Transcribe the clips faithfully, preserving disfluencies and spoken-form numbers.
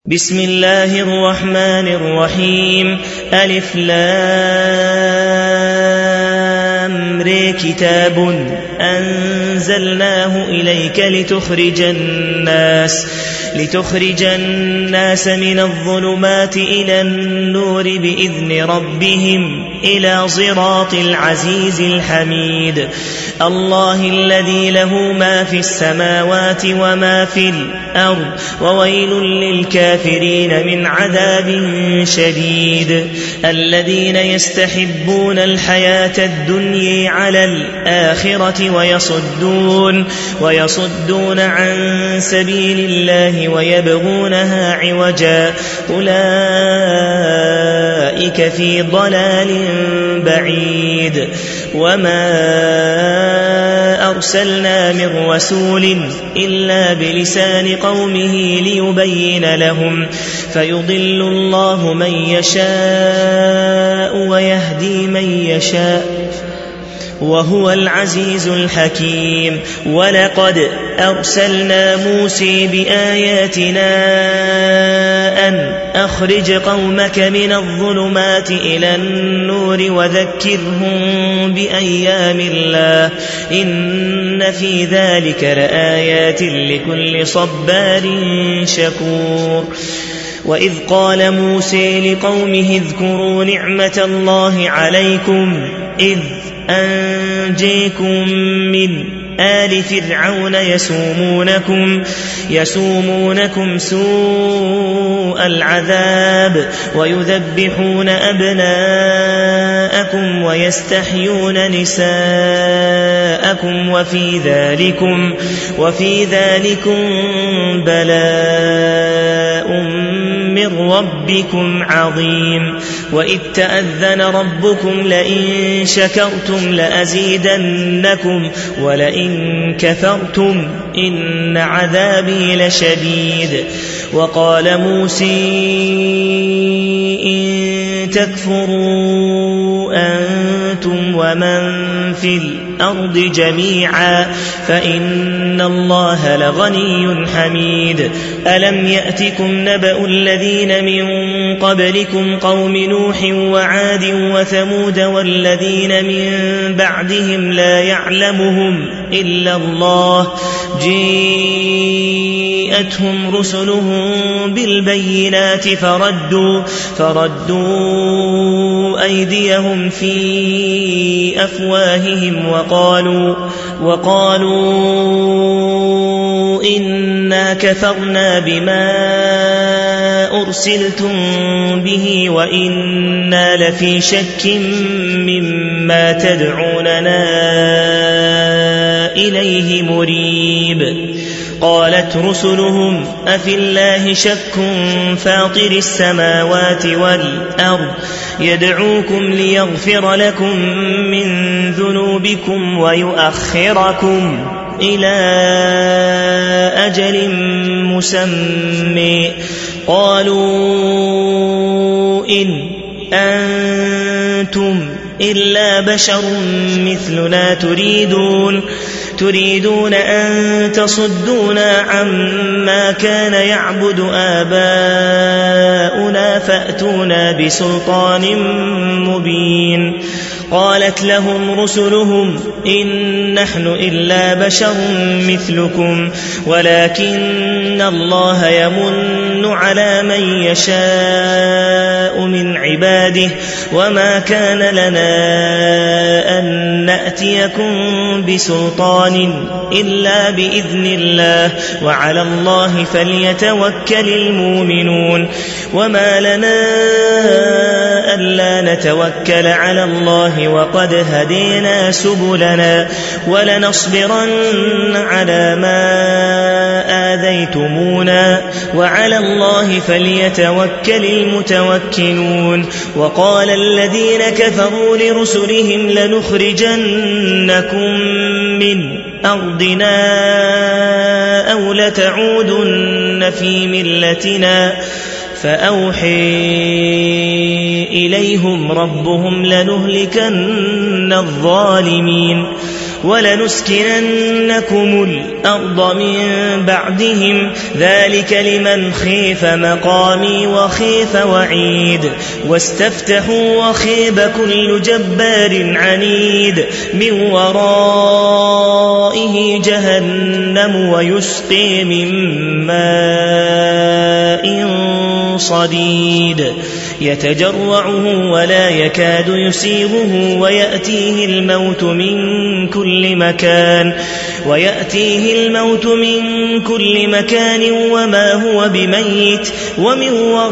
بسم الله الرحمن الرحيم ألف لام ر كتاب أنزلناه إليك لتخرج الناس لتخرج الناس من الظلمات إلى النور بإذن ربهم إلى صراط العزيز الحميد الله الذي له ما في السماوات وما في الأرض وويل للكافرين من عذاب شديد الذين يستحبون الحياة الدنيا على الآخرة ويصدون ويصدون عن سبيل الله ويبغونها عوجا أولئك في ضلال بعيد وما أرسلنا من رسول إلا بلسان قومه ليبين لهم فيضل الله من يشاء ويهدي من يشاء وهو العزيز الحكيم ولقد أرسلنا موسى بآياتنا أن أخرج قومك من الظلمات إلى النور وذكرهم بأيام الله إن في ذلك لآيات لكل صبار شكور وإذ قال موسى لقومه اذكروا نعمة الله عليكم إذ أنجيكم من آل فرعون يسومونكم, يسومونكم سوء العذاب ويذبحون أبناءكم ويستحيون نساءكم وفي ذلكم, وفي ذلكم بلاء من ربكم عظيم وإذ تأذن ربكم لئن شكرتم لأزيدنكم ولئن كفرتم إن عذابي لشديد وقال موسى إن تكفروا أنتم ومن في الأرض جميعا فإن الله لغني حميد ألم يأتكم نبأ الذين من قبلكم قوم نوح وعاد وثمود والذين من بعدهم لا يعلمهم إلا الله جاءتهم رسلهم بالبينات فردوا, فردوا أيديهم في أفواههم وقالوا, وقالوا إنا كفرنا بما أرسلتم به وإنا لفي شك مما تدعوننا إليه مريب قالت رسلهم أفي الله شك فاطر السماوات والأرض يدعوكم ليغفر لكم من ذنوبكم ويؤخركم إلى أجل مسمى قالوا إن أنتم إلا بشر مثلنا تريدون تريدون أن تصدونا عما كان يعبد آباؤنا فأتونا بسلطان مبين قالت لهم رسلهم إن نحن إلا بشر مثلكم ولكن الله يمن على من يشاء من عباده وما كان لنا أن نأتيكم بسلطان إلا بإذن الله وعلى الله فليتوكل المؤمنون وما لنا ألا نتوكل على الله وقد هدينا سبلنا ولنصبرن على ما آذيتمونا وعلى الله فليتوكل المتوكلون وقال الذين كفروا لرسلهم لنخرجنكم من أرضنا أو لتعودن في ملتنا فأوحي إليهم ربهم لنهلكن الظالمين ولنسكننكم الأرض من بعدهم ذلك لمن خيف مقامي وخيف وعيد واستفتحوا وخيب كل جبار عنيد من ورائه جهنم ويسقي من ماء صديد يتجرعه ولا يكاد يسيغه ويأتيه الموت من كل مكان ويأتيه الموت من كل مكان وما هو بميت ومن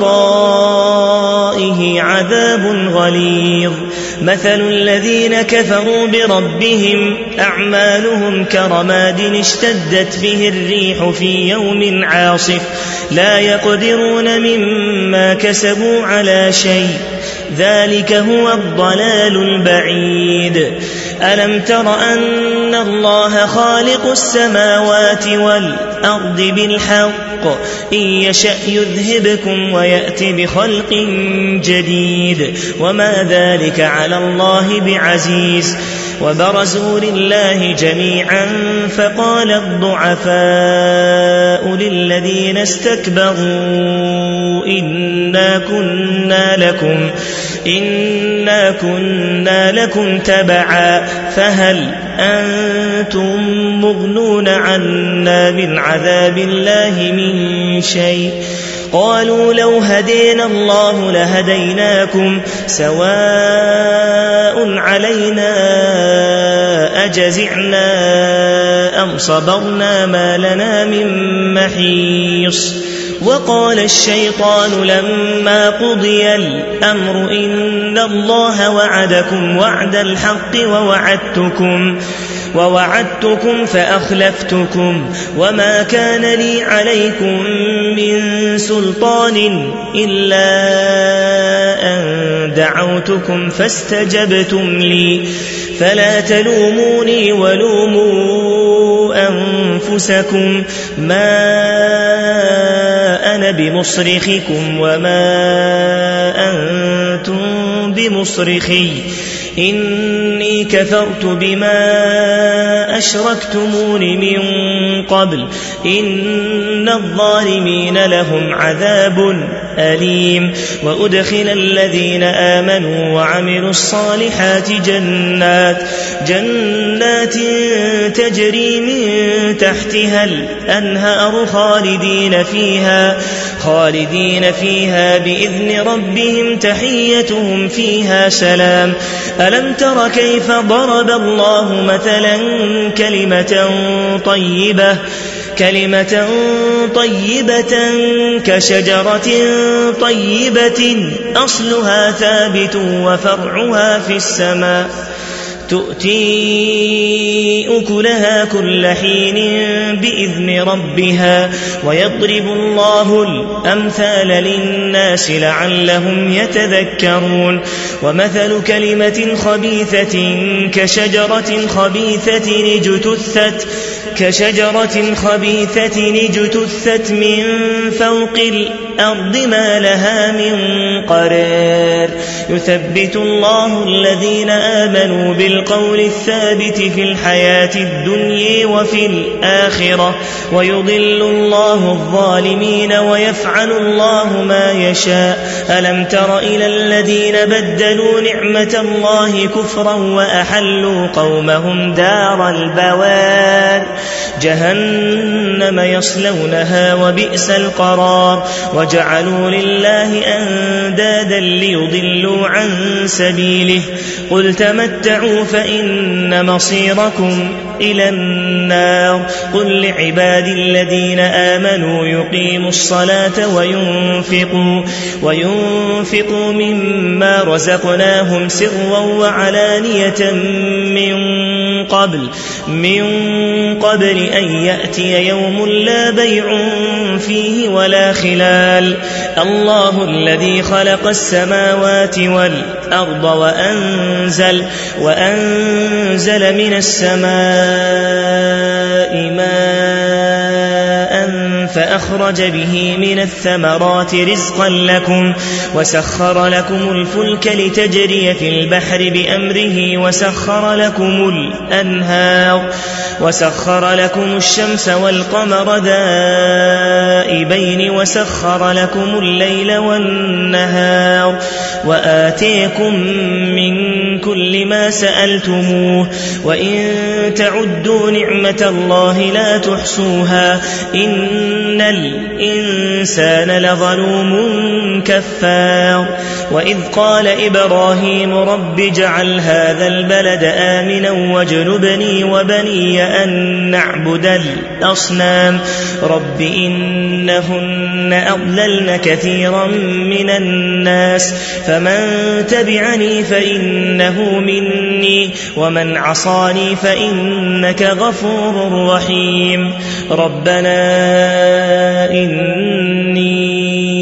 ورائه عذاب غليظ مثل الذين كفروا بربهم أعمالهم كرماد اشتدت به الريح في يوم عاصف لا يقدرون مما كسبوا على شيء ذلك هو الضلال البعيد ألم تر أن الله خالق السماوات والأرض بالحق إن يشأ يذهبكم ويأتي بخلق جديد وما ذلك على الله بعزيز وبرزوا لله جميعا فقال الضعفاء للذين استكبروا إنا كنا لكم إنا كنا لكم تبعا فهل أنتم مغنون عنا من عذاب الله من شيء قالوا لو هدينا الله لهديناكم سواء علينا أجزعنا أم صبرنا ما لنا من محيص وقال الشيطان لما قضي الأمر إن الله وعدكم وعد الحق ووعدتكم ووعدتكم فأخلفتكم وما كان لي عليكم من سلطان إلا أن دعوتكم فاستجبتم لي فلا تلوموني ولوموا أنفسكم ما أنا بمصرخكم وما أنتم بمصرخي إني كفرت بما أشركتمون من قبل إن الظالمين لهم عذاب أليم وأدخل الذين آمنوا وعملوا الصالحات جنات جنات تجري من تحتها الأنهار خالدين فيها خالدين فيها بإذن ربهم تحيتهم فيها سلام ألم تر كيف ضرب الله مثلا كلمة طيبة كلمة طيبة كشجرة طيبة أصلها ثابت وفرعها في السماء تؤتي أكلها كل حين بإذن ربها ويضرب الله الأمثال للناس لعلهم يتذكرون ومثل كلمة خبيثة كشجرة خبيثة اجتثت كشجرة خبيثة اجتثت من فوق الأرض ما لها من قرار يثبت الله الذين آمنوا بالقول الثابت في الحياة الدنيا وفي الآخرة ويضل الله الظالمين ويفعل الله ما يشاء ألم تر إلى الذين بدلوا نعمة الله كفرا وأحلوا قومهم دار البوار جهنم يصلونها وبئس القرار وجعلوا لله أندادا ليضلوا عن سبيله قل تمتعوا فإن مصيركم إلى النار قل لعبادي الذين آمنوا يقيموا الصلاة وينفقوا, وينفقوا مما رزقناهم سرا وعلانية من قبل من قبل أن يأتي يوم لا بيع فيه ولا خلال الله الذي خلق السماوات والأرض وأنزل, وأنزل من السماء ماء فأخرج به من الثمرات رزقا لكم وسخر لكم الفلك لتجري في البحر بأمره وسخر لكم الأنهار وسخر لكم الشمس والقمر دائبين وسخر لكم الليل والنهار وآتيكم من كل ما سألتموه وإن تعدوا نعمة الله لا تحصوها إن الإنسان لظلوم كفار وإذ قال إبراهيم رب اجعل هذا البلد آمنا واجنبني وبني أن نعبد الأصنام رب إنهن أضللن كثيرا من الناس فمن تبعني فإنه مني ومن عصاني فإنك غفور رحيم ربنا إني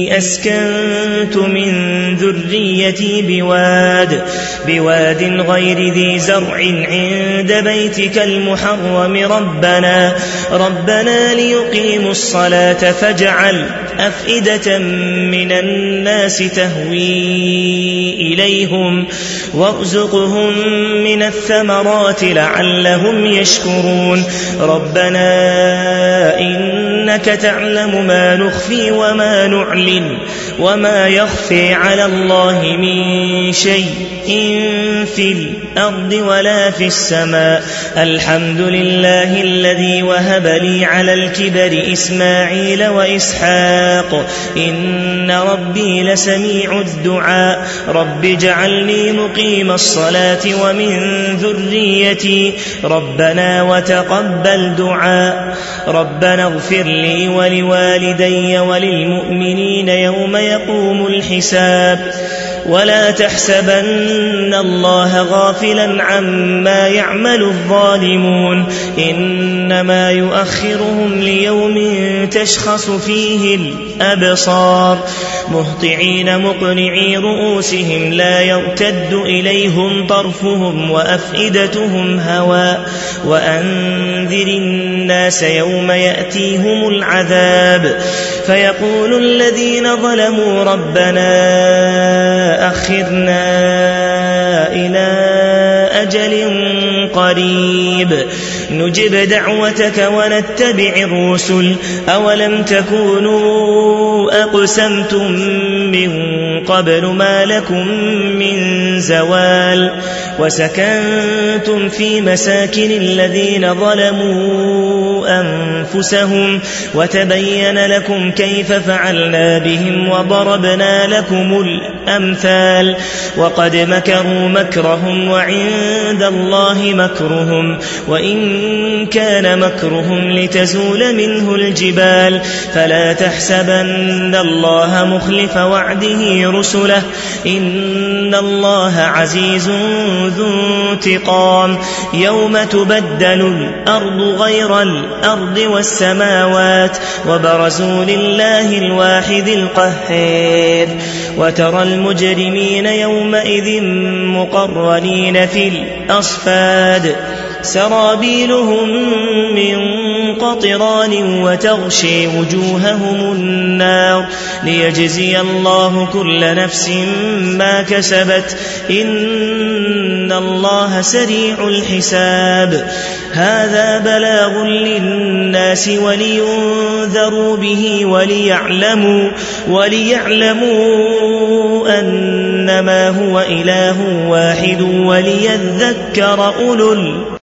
أسكنت من ذريتي بواد بواد غير ذي زرع عند بيتك المحرم ربنا ربنا ليقيموا الصلاة فاجعل أفئدة من الناس تهوي إليهم وارزقهم من الثمرات لعلهم يشكرون ربنا إنك تعلم ما نخفي وما نعلن وما يخفي على الله من شيء في الأرض ولا في السماء الحمد لله الذي وهب لي على الكبر إسماعيل وإسحاق إن ربي لسميع الدعاء رب اجعلني مقيم الصلاة ومن ذريتي ربنا وتقبل دعاء ربنا اغفر لي ولوالدي وللمؤمنين يوم يقوم الحساب ولا تحسبن الله غافلا عما يعمل الظالمون إنما يؤخرهم ليوم تشخص فيه الأبصار مهطعين مقنعي رؤوسهم لا يرتد إليهم طرفهم وأفئدتهم هواء وأنذر الناس يوم يأتيهم العذاب فيقول الذين ظلموا ربنا أخرنا إلى أجل قريب نجب دعوتك ونتبع الرسل أولم تكونوا أقسمتم من قبل ما لكم من زوال وسكنتم في مساكن الذين ظلموا أنفسهم وتبين لكم كيف فعلنا بهم وضربنا لكم الأمثال وقد مكروا مكرهم وعند الله مكرهم وإن كان مكرهم لتزول منه الجبال فلا تحسبن الله مخلف وعده رسله إن الله عزيز ذو انتقام يوم تبدل الأرض غير الأرض والسماوات وبرزوا لله الواحد القهار وترى المجرمين يومئذ مقرنين في الأصفاد سرابيلهم من قطران وتغشي وجوههم النار ليجزي الله كل نفس ما كسبت إن الله سريع الحساب هذا بلاغ للناس ولينذروا به وليعلموا, وليعلموا أنما هو إله واحد وليذكر أولو